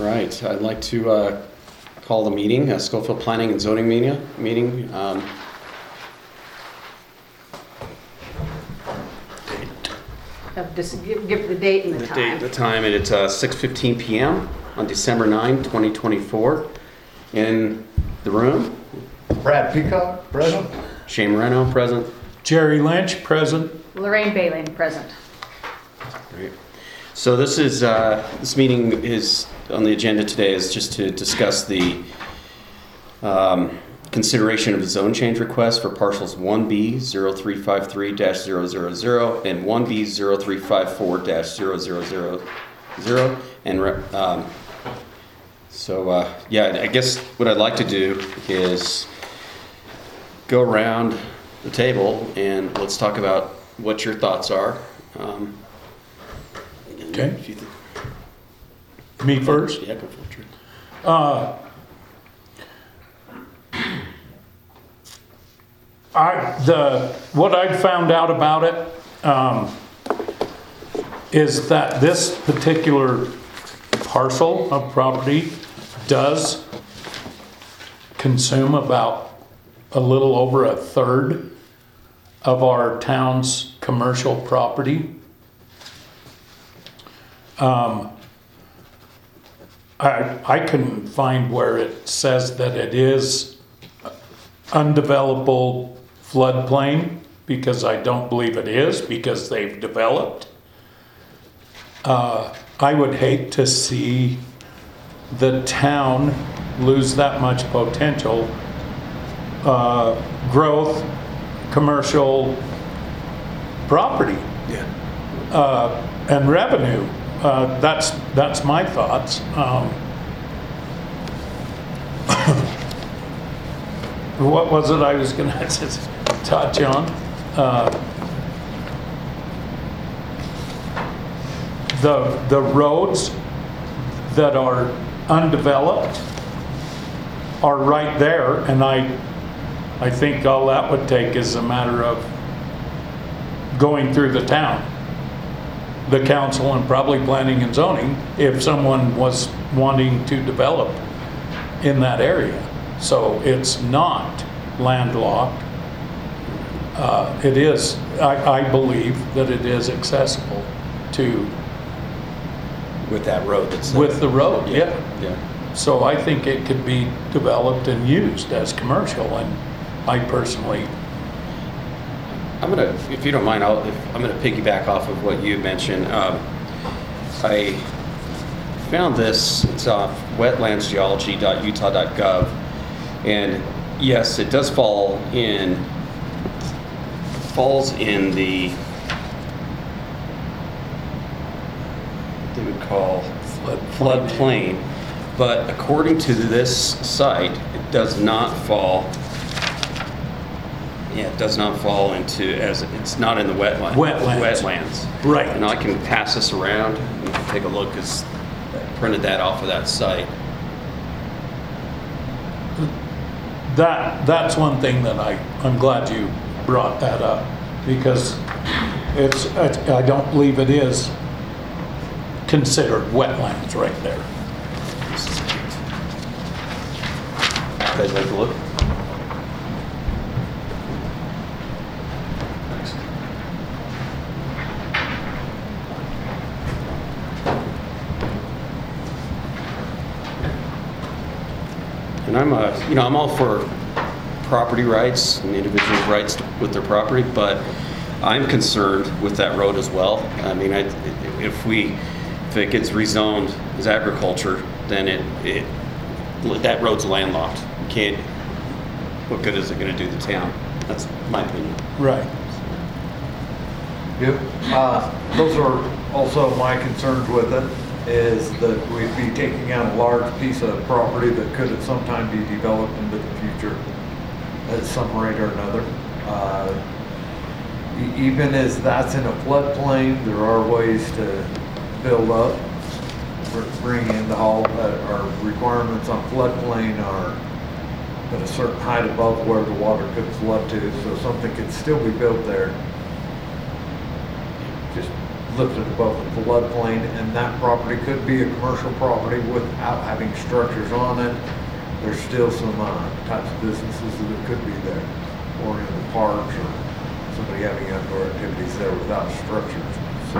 right, I'd like to call the meeting, Schofield Planning and Zoning meeting. Just give the date and the time. The date and the time, and it's 6:15 p.m. on December 9, 2024. In the room, Brad Peacock, present. Shane Moreno, present. Jerry Lynch, present. Lorraine Bailey, present. Great. So this meeting is on the agenda today is just to discuss the consideration of the zone change request for parcels 1B 0353-000 and 1B 0354-0000. And I guess what I'd like to do is go around the table and let's talk about what your thoughts are. Okay. If you think, Me first. yeah, go for it. Drew. What I found out about it is that this particular parcel of property does consume about a little over a third of our town's commercial property. I couldn't find where it says that it is undevelopable floodplain, because I don't believe it is, because they've developed. I would hate to see the town lose that much potential growth, commercial property, and revenue. That's my thoughts. What was it I was going to touch on? The roads that are undeveloped are right there, and I think all that would take is a matter of going through the town, the council, and probably planning and zoning if someone was wanting to develop in that area. So it's not landlocked. It is, I believe that it is accessible to. With that road that's With the road, yeah. Yeah. So I think it could be developed and used as commercial, and I personally. I'm gonna, if you don't mind, I'm gonna piggyback off of what you mentioned. I found this. It's off wetlandsgeology.utah.gov, and yes, it does falls in the what they would call floodplain, but according to this site, it does not fall. Yeah, it does not fall into, as it's not in the wetlands. Right. And I can pass this around and you can take a look, because I printed that off of that site. That's one thing that I'm glad you brought that up, because I don't believe it is considered wetlands right there. You guys like to look? And I'm all for property rights and individual rights with their property, but I'm concerned with that road as well. I mean, if it gets rezoned as agriculture, then that road's landlocked. You can't. What good is it going to do the town? That's my opinion. Right. Yep. Those are also my concerns with it, is that we'd be taking out a large piece of property that could at some time be developed into the future at some rate or another. Even as that's in a floodplain, there are ways to build up, bring in the whole, our requirements on floodplain are at a certain height above where the water could flood to, so something could still be built there. Just lifted above the floodplain, and that property could be a commercial property without having structures on it. There's still some types of businesses that could be there, or in the parks, or somebody having outdoor activities there without structures. So,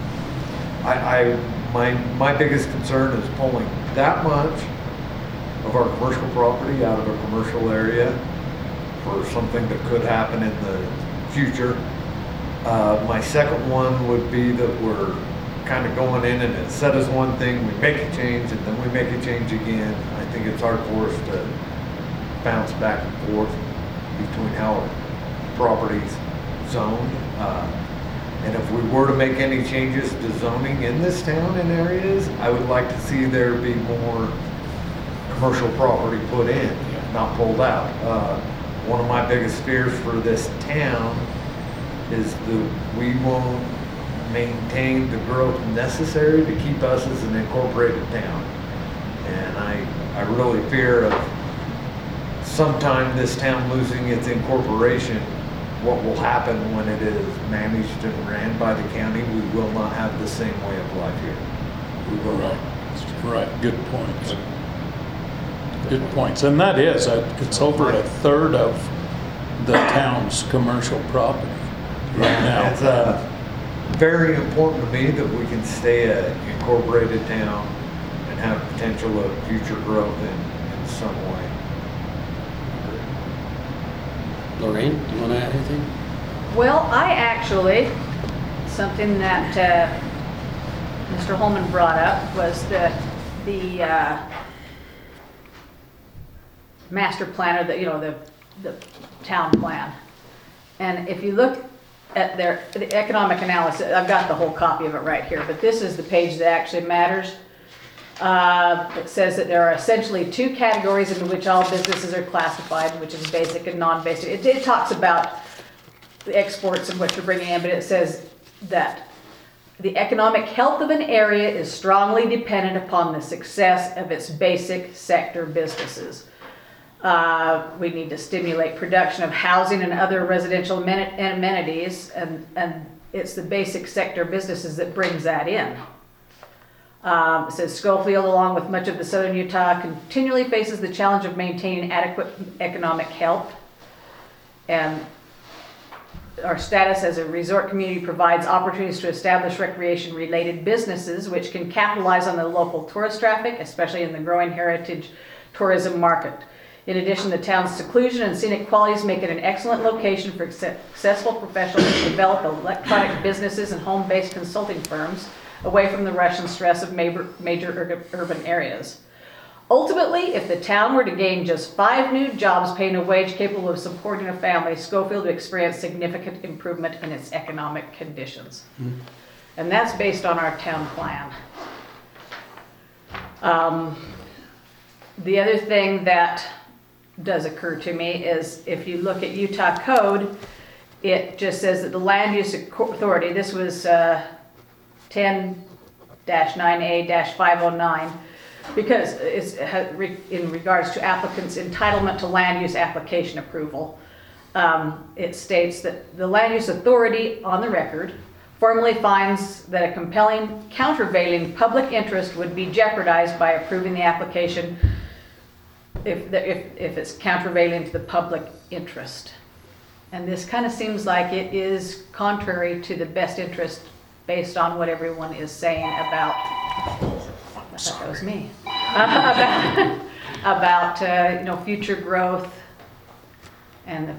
my biggest concern is pulling that much of our commercial property out of a commercial area for something that could happen in the future. My second one would be that we're kind of going in and it said as one thing, we make a change and then we make a change again. I think it's hard for us to bounce back and forth between how a property's zoned. And if we were to make any changes to zoning in this town in areas, I would like to see there be more commercial property put in, not pulled out. One of my biggest fears for this town is that we won't maintain the growth necessary to keep us as an incorporated town. And I really fear of sometime this town losing its incorporation. What will happen when it is managed and ran by the county? We will not have the same way of life here. We will not. Right, good points. Good points. And that is, it's over a third of the town's commercial property right now. It's very important to me that we can stay an incorporated town and have potential of future growth in some way. Lorraine, do you want to add anything? Well, I actually, something that Mr. Holman brought up was the master plan, or the town plan. And if you look at the economic analysis, I've got the whole copy of it right here, but this is the page that actually matters. It says that there are essentially two categories in which all businesses are classified, which is basic and non-basic. It talks about the exports and what you're bringing in, but it says that the economic health of an area is strongly dependent upon the success of its basic sector businesses. We need to stimulate production of housing and other residential amenities, and it's the basic sector businesses that brings that in. It says Schofield, along with much of the southern Utah, continually faces the challenge of maintaining adequate economic health. And our status as a resort community provides opportunities to establish recreation-related businesses which can capitalize on the local tourist traffic, especially in the growing heritage tourism market. In addition, the town's seclusion and scenic qualities make it an excellent location for successful professionals to develop electronic businesses and home-based consulting firms away from the rush and stress of major urban areas. Ultimately, if the town were to gain just 5 new jobs paying a wage capable of supporting a family, Schofield would experience significant improvement in its economic conditions. Mm-hmm. And that's based on our town plan. The other thing that does occur to me is if you look at Utah code, it just says that the land use authority, this was 10-9A-509, because it's in regards to applicants' entitlement to land use application approval. It states that the land use authority on the record formally finds that a compelling countervailing public interest would be jeopardized by approving the application if it's countervailing to the public interest. And this kind of seems like it is contrary to the best interest based on what everyone is saying about, that was me, about future growth and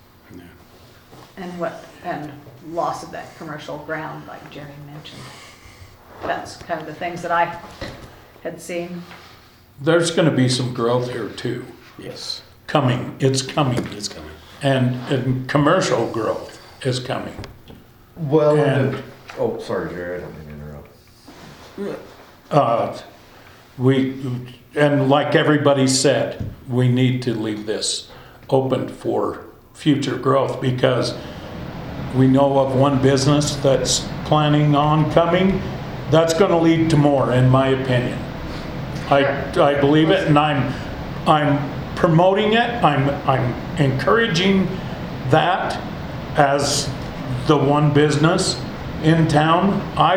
loss of that commercial ground, like Jerry mentioned. That's kind of the things that I had seen. There's going to be some growth here too. Yes. Coming. It's coming. It's coming. And commercial growth is coming. Well, And- oh, sorry, Jerry, I don't mean to interrupt. And like everybody said, we need to leave this open for future growth because we know of one business that's planning on coming. That's going to lead to more, in my opinion. I believe it, and I'm promoting it. I'm encouraging that as the one business in town,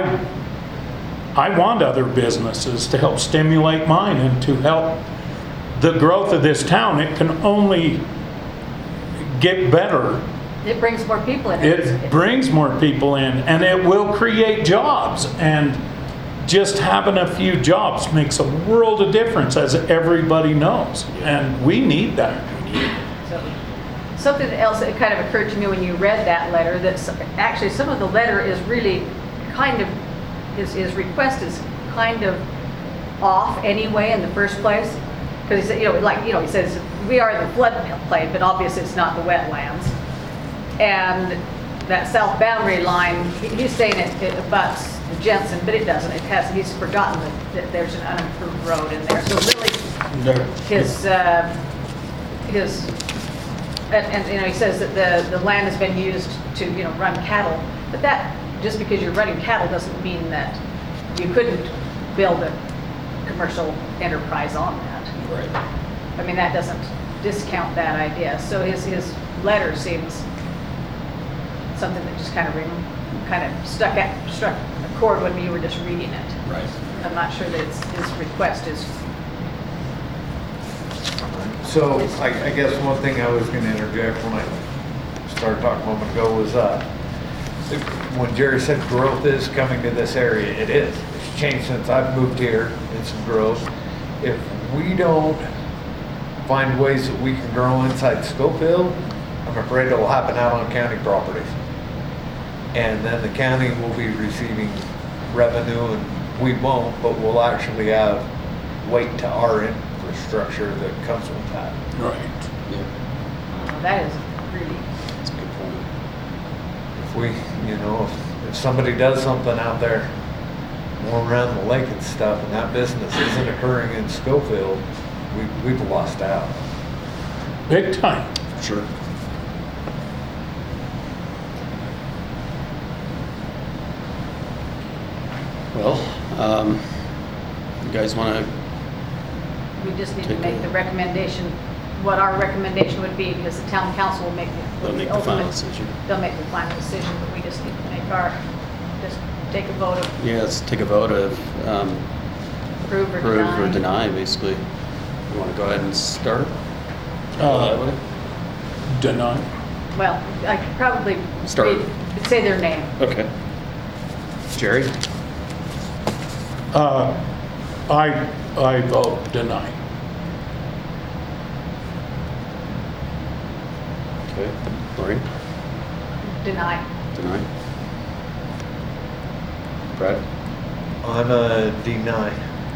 I want other businesses to help stimulate mine and to help the growth of this town. It can only get better. It brings more people in. It brings more people in, and it will create jobs. And just having a few jobs makes a world of difference, as everybody knows. And we need that. So, something else that kind of occurred to me when you read that letter, that actually some of the letter is really kind of, his request is kind of off anyway in the first place. Because he said, he says, we are the floodplain, but obviously it's not the wetlands. And that south boundary line, he's saying it abuts Jensen, but it doesn't. He's forgotten that there's an unimproved road in there. So really, he says that the land has been used to, run cattle. But that, just because you're running cattle doesn't mean that you couldn't build a commercial enterprise on that. Right. I mean, that doesn't discount that idea. So his letter seems something that just kind of struck a chord when you were just reading it. Right. I'm not sure that his request is. So I guess one thing I was gonna interject when I started talking a moment ago was, when Jerry said growth is coming to this area, it is. It's changed since I've moved here, it's some growth. If we don't find ways that we can grow inside Schofield, I'm afraid it'll happen out on county properties. And then the county will be receiving revenue and we won't, but we'll actually have weight to our infrastructure that comes with that. Right. Yeah. That is really. That's a good point. If we, if somebody does something out there more around the lake and stuff and that business isn't occurring in Schofield, we've lost out. Big time. Sure. Well, you guys want to, We just need to make the recommendation, what our recommendation would be, because the town council will make they'll make the final decision? They'll make the final decision, but we just need to make just take a vote of Yeah, let's take a vote of approve or approve deny. or deny, basically. You want to go ahead and start? Deny. Well, I could probably Start. say their name. Okay. Jerry? I vote deny. Okay. Lori? Deny. Deny? Brad? I'm a deny.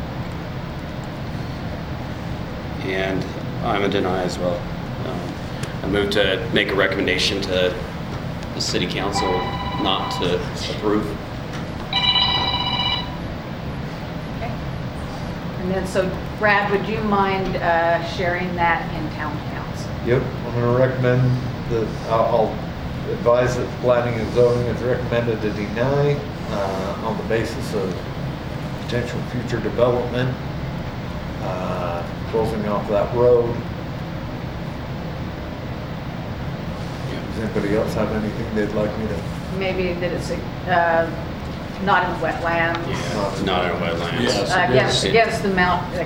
And I'm a deny as well. I move to make a recommendation to the city council not to approve. Okay. And then, so Brad, would you mind sharing that in town council? Yep, I'm gonna recommend I'll advise that planning and zoning is recommended to deny, on the basis of potential future development, closing off that road. Does anybody else have anything they'd like me to? Maybe that it's not in the wetlands. Yeah, not in wetlands. Yes. Against the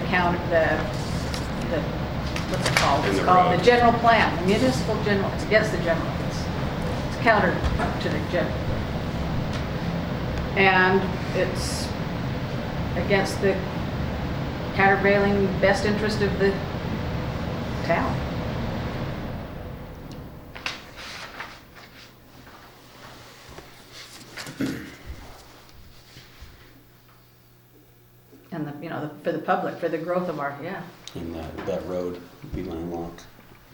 what's it called? In It's the called road. the general plan, the municipal general, it's against the general. It's counter to the general. And it's against the countervailing best interest of the town. And for the public, for the growth of our, yeah. And that road would be landlocked.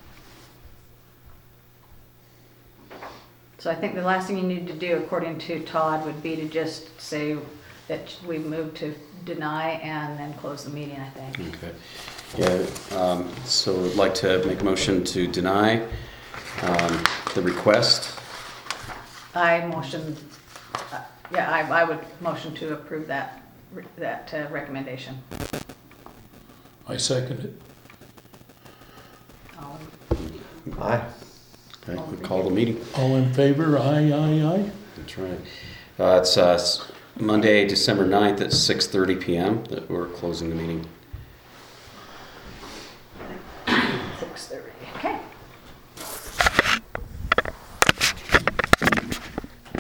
So I think the last thing you need to do, according to Todd, would be to just say that we move to deny and then close the meeting, I think. Okay. Yeah, so I'd like to make a motion to deny the request. I motion, I would motion to approve that recommendation. I second it. Aye. Okay, we call the meeting. All in favor? Aye, aye, aye. That's right. It's Monday, December 9th at 6:30 PM that we're closing the meeting. 6:30, okay.